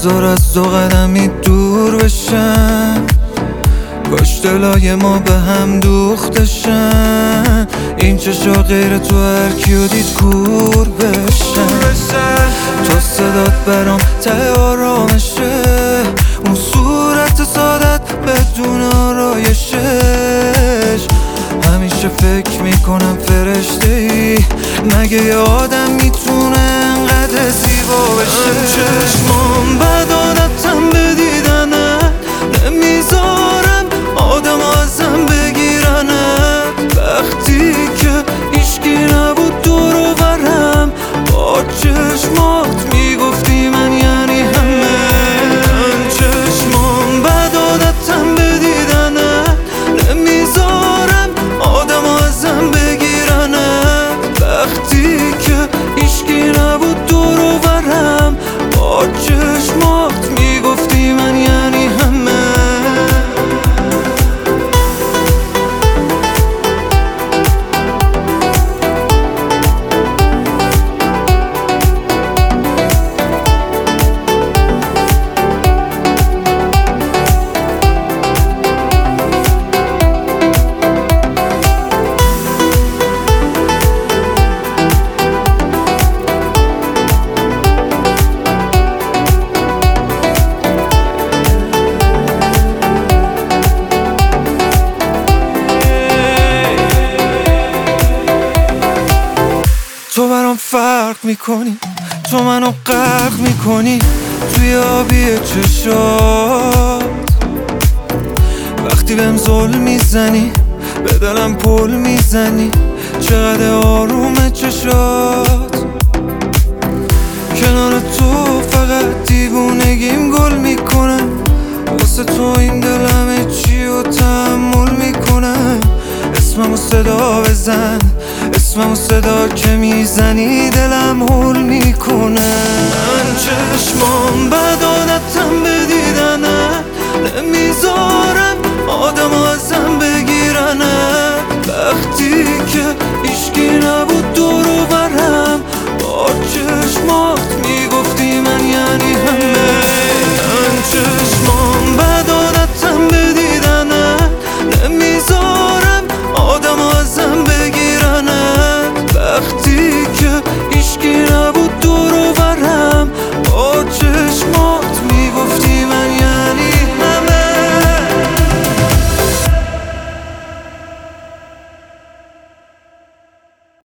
بذار از 2 قدمی دور بشن، کاش دلای ما به هم دوختشن. این چشا غیر تو هر کیو دید کور بشن. تو صدات برام ته آرامشه، اون صورت سادت بدون آرایشش. همیشه فکر میکنم فرشته ای، مگه یه آدم میتونه انقدر زیبا بشه؟ چشمام بد عادتم به دیدنت، نمیذارم آدم ازم بگیرنت. وقتی که هیچکی نبود دور و برم، با چشمات میگفتی من یعنی همه. چشمام بد عادتم به دیدنت، نمیذارم آدم ازم بگیرنت. وقتی که هیچکی نبود دور و برم، با چشمات میگفتی من یعنی همه. تو برام فرق میکنی، تو منو غرق میکنی توی آبی چشات. وقتی بهم ظلم میزنی به دلم پل میزنی، چقدر آرومه چشات. کنار تو فقط دیوونگیم گل میکنه، واسه تو این دلم چی و تحمل میکنه. اسممو صدا بزن، اسممو صدا که میزنی دلم هول میکنه. من چشمام بد عادتم به دیدنت، نمیذارم آدم ازم